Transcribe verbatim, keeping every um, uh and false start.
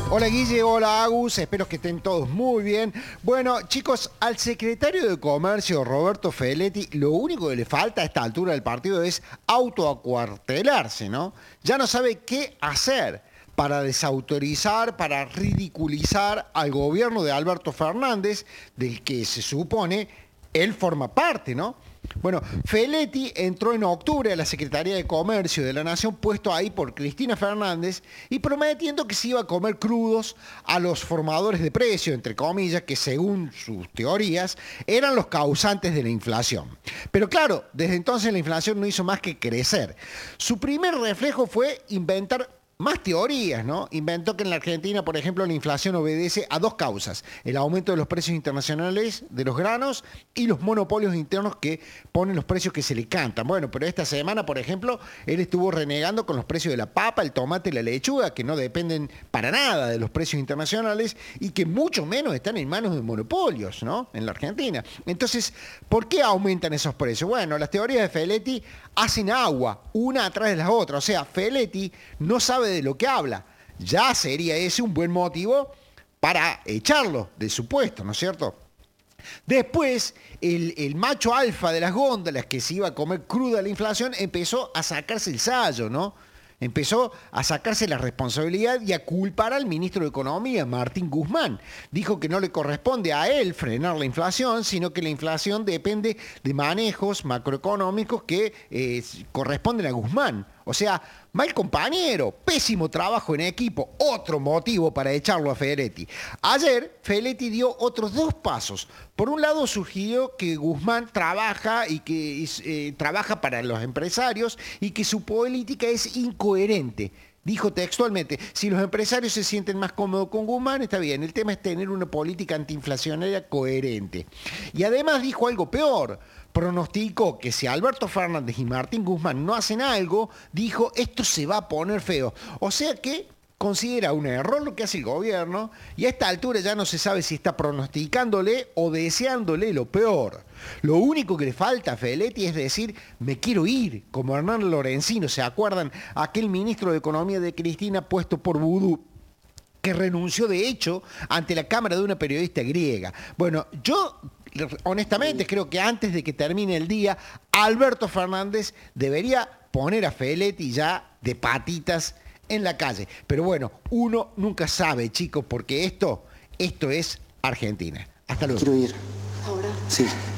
Hola Guille, hola Agus, espero que estén todos muy bien. Bueno, chicos, al secretario de Comercio, Roberto Feletti, lo único que le falta a esta altura del partido es autoacuartelarse, ¿no? Ya no sabe qué hacer para desautorizar, para ridiculizar al gobierno de Alberto Fernández, del que se supone él forma parte, ¿no? Bueno, Feletti entró en octubre a la Secretaría de Comercio de la Nación, puesto ahí por Cristina Fernández, y prometiendo que se iba a comer crudos a los formadores de precio, entre comillas, que según sus teorías eran los causantes de la inflación. Pero claro, desde entonces la inflación no hizo más que crecer. Su primer reflejo fue inventar más teorías, ¿no? Inventó que en la Argentina, por ejemplo, la inflación obedece a dos causas: el aumento de los precios internacionales de los granos y los monopolios internos que ponen los precios que se le cantan. Bueno, pero esta semana, por ejemplo, él estuvo renegando con los precios de la papa, el tomate y la lechuga, que no dependen para nada de los precios internacionales y que mucho menos están en manos de monopolios, ¿no? En la Argentina. Entonces, ¿por qué aumentan esos precios? Bueno, las teorías de Feletti hacen agua, una atrás de la otra. O sea, Feletti no sabe de lo que habla. Ya sería ese un buen motivo para echarlo de su puesto, ¿no es cierto? Después, el, el macho alfa de las góndolas que se iba a comer cruda la inflación empezó a sacarse el sayo, ¿no? Empezó a sacarse la responsabilidad y a culpar al ministro de Economía, Martín Guzmán. Dijo que no le corresponde a él frenar la inflación, sino que la inflación depende de manejos macroeconómicos que eh, corresponden a Guzmán. O sea, mal compañero, pésimo trabajo en equipo, otro motivo para echarlo a Feletti. Ayer, Feletti dio otros dos pasos. Por un lado, surgió que Guzmán trabaja y que eh, trabaja para los empresarios y que su política es incoherente. Dijo textualmente: si los empresarios se sienten más cómodos con Guzmán, está bien. El tema es tener una política antiinflacionaria coherente. Y además dijo algo peor. Pronosticó que si Alberto Fernández y Martín Guzmán no hacen algo, dijo, esto se va a poner feo. O sea que considera un error lo que hace el gobierno y a esta altura ya no se sabe si está pronosticándole o deseándole lo peor. Lo único que le falta a Feletti es decir, me quiero ir, como Hernán Lorenzino, ¿se acuerdan? Aquel ministro de Economía de Cristina puesto por Vudú, que renunció de hecho ante la cámara de una periodista griega. Bueno, yo honestamente creo que antes de que termine el día, Alberto Fernández debería poner a Feletti ya de patitas en la calle. Pero bueno, uno nunca sabe, chicos, porque esto, esto es Argentina. Hasta luego. Quiero ir. ¿Ahora? Sí.